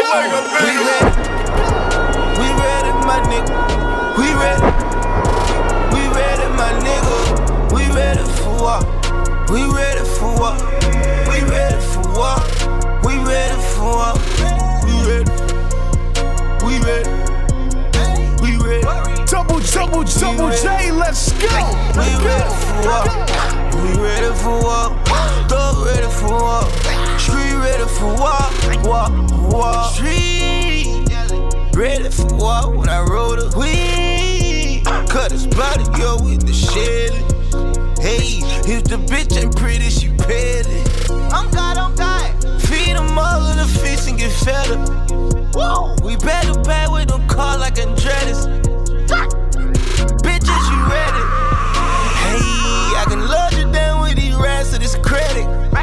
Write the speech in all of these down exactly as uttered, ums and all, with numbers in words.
wake up, baby. We ready. We ready, my nigga. We ready. We ready, my nigga. We ready for what? We ready for what? We ready for what? We ready for what? We ready. We ready. We ready. Double, double, double J, let's go. We ready for what? We ready for what? Thug ready for what? Street ready for what? What? What? Street ready for what? When I roll the weed, cut his body up with the shelly. Hey, if the bitch ain't pretty, she petty. I'm God, I'm God. Feed them all of the fish and get fed up. Whoa, we better bad with them cars like Andretti's. Bitches, you ready? Hey, I can load you down with these rats of this credit.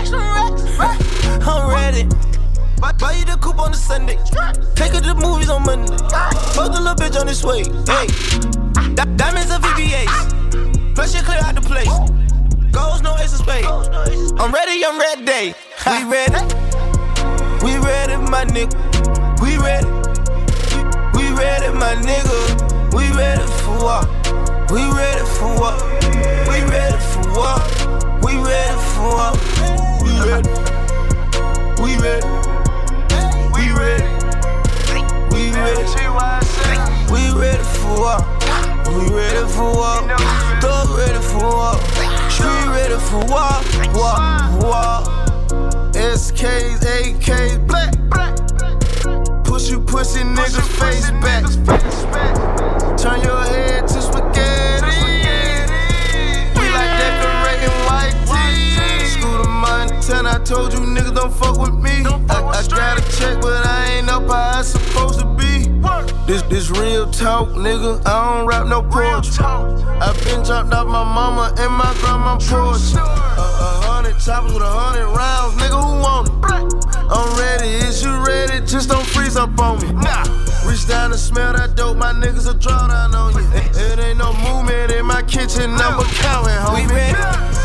I'm ready. Buy you the coupe on the Sunday. Take her to the movies on Monday. Fuck the little bitch on this way. Hey, Di- diamonds and V V As. Plus you clear out the place. Goals, no ace of spades. I'm ready, I'm ready. We ready. We ready, my nigga. We ready. We ready, my nigga. We ready for what? We ready for what? We ready for what? We ready for what? We ready. We ready. We ready. We ready. We ready for what? We ready for what? Thug ready for what? Street ready for what? What? What? S Ks, A Ks, black. Push you pussy niggas face back. Turn your head to spaghetti. We like decorating white tees. Scooter Montana, I told you niggas don't fuck with me. I, I got a check, but I ain't up how I supposed to be. This this real talk, nigga. I don't rap no poetry. I been dropped off my mama and my grandma porch. A, a hundred choppers with a hundred rounds, nigga. Who want it? I'm ready. Is you ready? Just don't freeze up on me. Nah. Reach down and smell that dope. My niggas will draw down on you. It, it ain't no movement in my kitchen. Number counting, homie. We ready.